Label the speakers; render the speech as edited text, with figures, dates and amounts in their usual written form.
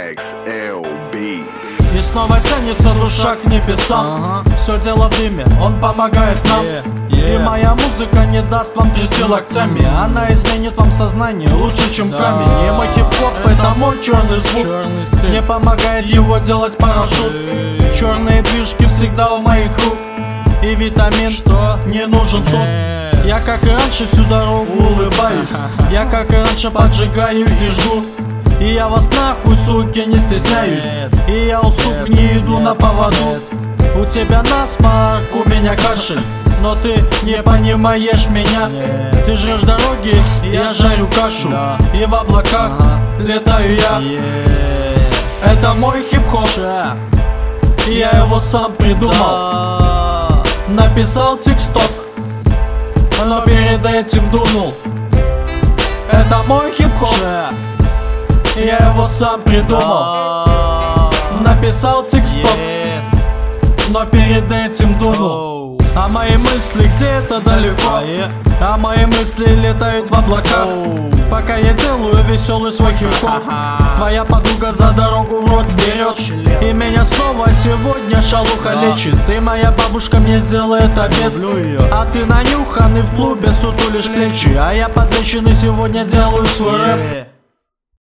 Speaker 1: XL Beats.
Speaker 2: И снова тянется душа к небесам. Все дело в дыме, он помогает нам. И моя музыка не даст вам трясти локтями. Она изменит вам сознание лучше, чем камень. И мой хип-хоп — это мой черный звук. Не помогает его делать парашют. Черные движки всегда в моих рук. И витамин, что не нужен тут. Я как и раньше всю дорогу улыбаюсь. Я как и раньше поджигаю и жгу. И я вас нахуй, суки, не стесняюсь. И я у сук не иду на поводу. У тебя насморк, у меня кашель. Но ты не понимаешь меня. Ты жрешь дороги, я жарю кашу. И в облаках летаю я. Это мой хип-хоп. Я его сам придумал. Написал текстов, но перед этим дунул. Это мой хип-хоп. Я его сам придумал. Написал текстов, но перед этим дунул. А мои мысли где-то далеко. А мои мысли летают в облаках. Пока я делаю веселый свой хип-хоп. Твоя подруга за дорогу в рот берет. И меня снова сегодня шалуха лечит. Ты, моя бабушка, мне сделает обед. А ты нанюханный в клубе сутулишь плечи. А я подлеченный сегодня делаю свой рэп.